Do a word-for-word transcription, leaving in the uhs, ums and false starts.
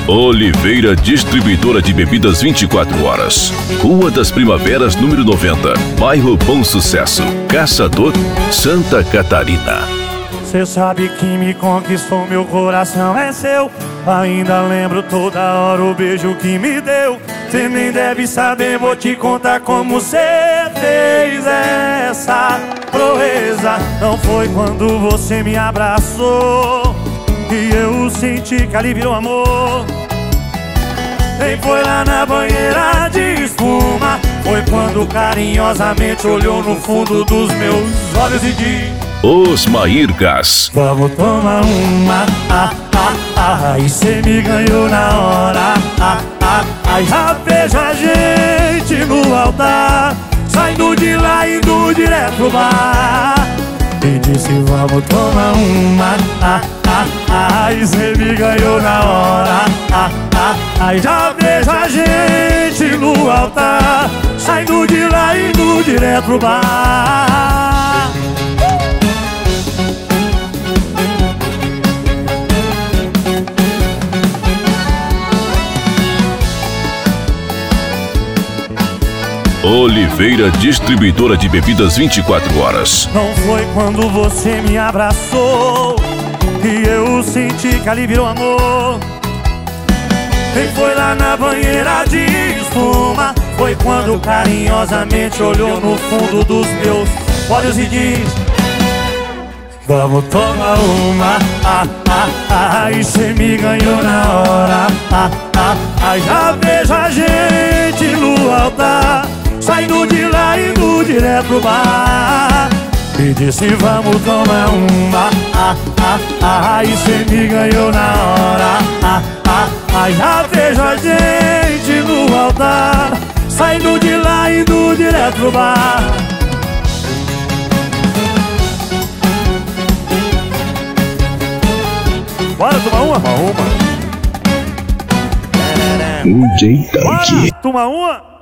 Oliveira Distribuidora de Bebidas vinte e quatro horas. Rua das Primaveras, número noventa, bairro Bom Sucesso, Caçador, Santa Catarina. Cê sabe que me conquistou, meu coração é seu. Ainda lembro toda hora o beijo que me deu. Cê nem deve saber, vou te contar como cê fez essa proeza. Não foi quando você me abraçou que eu senti que ali virou amor. Nem foi lá na banheira de espuma. Foi quando carinhosamente olhou no fundo dos meus olhos e disse: Osmair Gás. Vamos tomar uma, ah, ah, ah, e cê me ganhou na hora, ah, ah, ah, já vejo a gente no altar, saindo de lá e indo direto pro bar. E disse vamos tomar uma, ah, ah, ah, e cê me ganhou na hora, ah, ah, ah, já vejo a gente no altar, saindo de lá e indo direto pro bar. Oliveira Distribuidora de Bebidas vinte e quatro horas. Não foi quando você me abraçou que eu senti que ali virou amor. Nem foi lá na banheira de espuma. Foi quando carinhosamente olhou no fundo dos meus olhos e disse: vamos tomar uma, ah, ah, ah, e cê me ganhou na hora, ah, ah, ah, já vejo a gente no altar, saindo de lá e indo direto pro bar. E disse vamos tomar uma, ah, ah, ah, e cê me ganhou na hora, ah, ah, ah, já vejo a gente no altar, saindo de lá e indo direto pro bar. Bora tomar uma? Uma, uma. D J Tank. Bora tomar uma?